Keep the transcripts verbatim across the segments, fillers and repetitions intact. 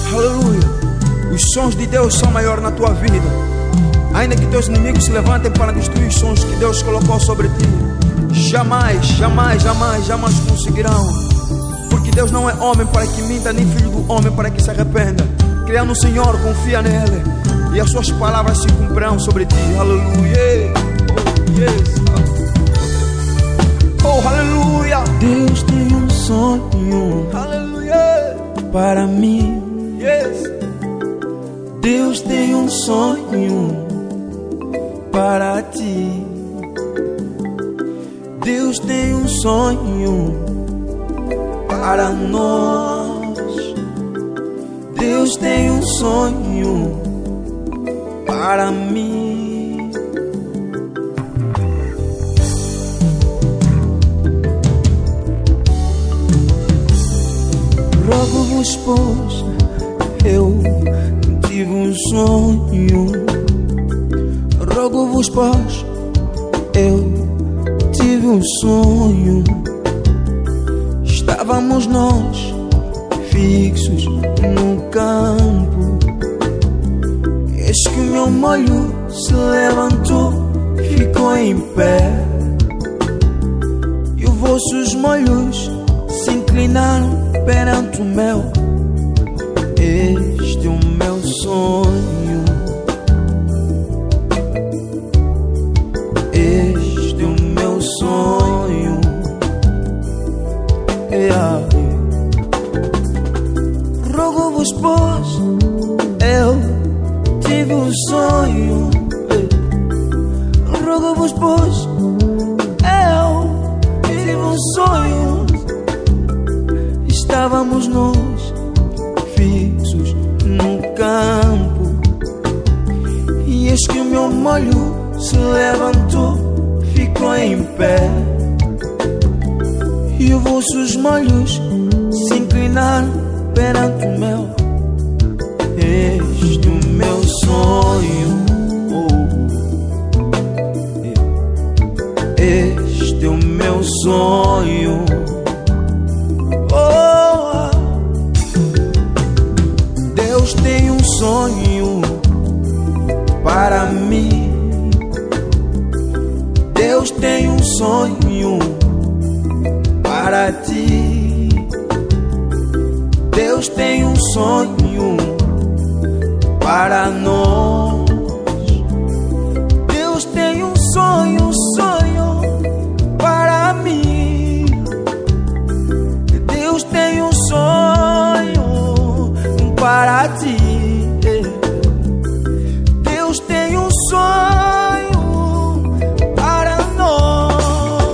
Aleluia. Os sonhos de Deus são maiores na tua vida. Ainda que teus inimigos se levantem para destruir os sonhos que Deus colocou sobre ti, jamais, jamais, jamais, jamais conseguirão. Porque Deus não é homem para que minta, nem filho do homem para que se arrependa. Creia no Senhor, confia nele, e as suas palavras se cumprirão sobre ti. Aleluia. Oh, yes. Oh, aleluia. Deus tem um sonho, aleluia, para mim. Yes. Deus tem um sonho para ti. Deus tem um sonho para nós. Deus tem um sonho para mim. Rogo-vos, pois, eu tive um sonho. Rogo-vos, pois, eu tive um sonho. Estávamos nós fixos no campo. Eis que o meu molho se levantou, ficou em pé, e os vossos molhos se inclinaram perante o meu. Este é o meu sonho. Este é o meu sonho. Yeah. Rogo-vos, pois, eu tive um sonho. Rogo-vos, pois, eu tive um sonho. Estávamos nós fixos no campo, e eis que o meu molho se levantou, ficou em pé, e os vossos molhos se inclinaram perante o meu. Este é o meu sonho. Oh. Este é o meu sonho. Oh. Deus tem um sonho para mim. Deus tem um sonho para ti. Deus tem um sonho para nós. Deus tem um sonho, sonho para mim. Deus tem um sonho para ti. Deus tem um sonho para nós.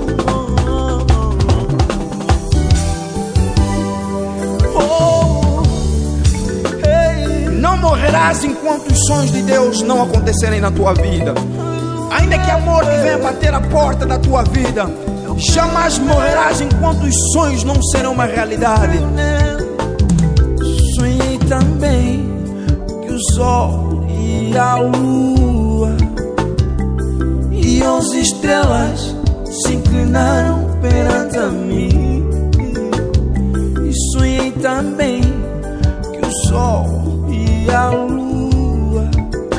Oh, hey. Não morrerás enquanto os sonhos de Deus não acontecerem na tua vida. Ainda que a morte venha bater a porta da tua vida, jamais morrerás enquanto os sonhos não serão uma realidade. Sonhei também que o sol e a lua e onze estrelas se inclinaram perante a mim. E sonhei também que o sol e a lua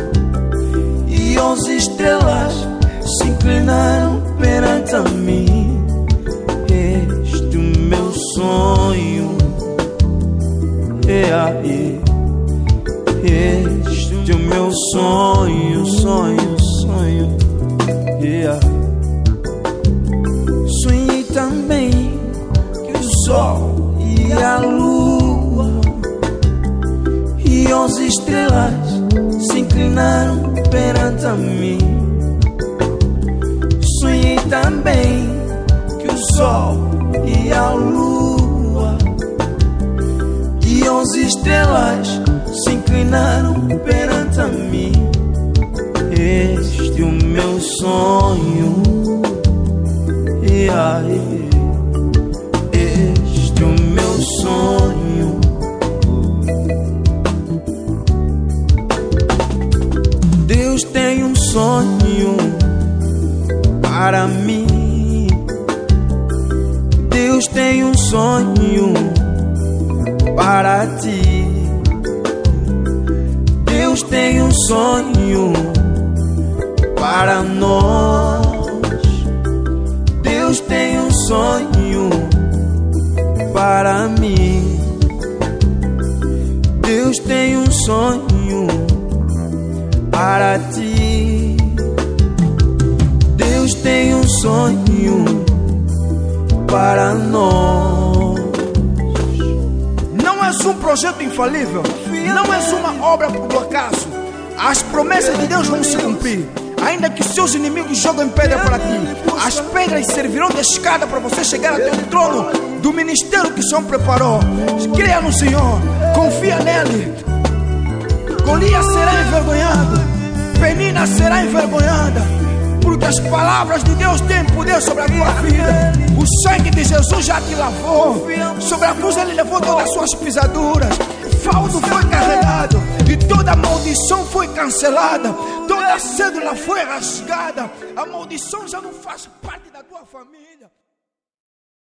e onze estrelas se inclinaram perante a mim. Este é o meu sonho. Yeah, yeah. Este é o meu sonho, sonho, sonho. Yeah. Sonhei também que o sol e a lua e onze estrelas se inclinaram perante a mim. Sonhei também que o sol e a lua e onze estrelas se inclinaram perante a mim. Este é o meu sonho. Yeah, yeah. Este é o meu sonho. Deus tem um sonho para mim. Deus tem um sonho para ti. Deus tem um sonho para nós. Deus tem um sonho para mim. Deus tem um sonho para ti. Deus tem um sonho para nós. Não és um projeto infalível, não és uma obra do acaso. As promessas de Deus vão se cumprir. Ainda que seus inimigos joguem pedra para ti, as pedras servirão de escada para você chegar até o trono do ministério que o Senhor preparou. Creia no Senhor, confia nele. Golias será envergonhado, Penina será envergonhada, porque as palavras de Deus têm poder sobre a tua vida. O sangue de Jesus já te lavou. Sobre a cruz ele levou todas as suas pisaduras. O fardo foi carregado e toda maldição foi cancelada. Toda cédula foi rasgada. A maldição já não faz parte da tua família.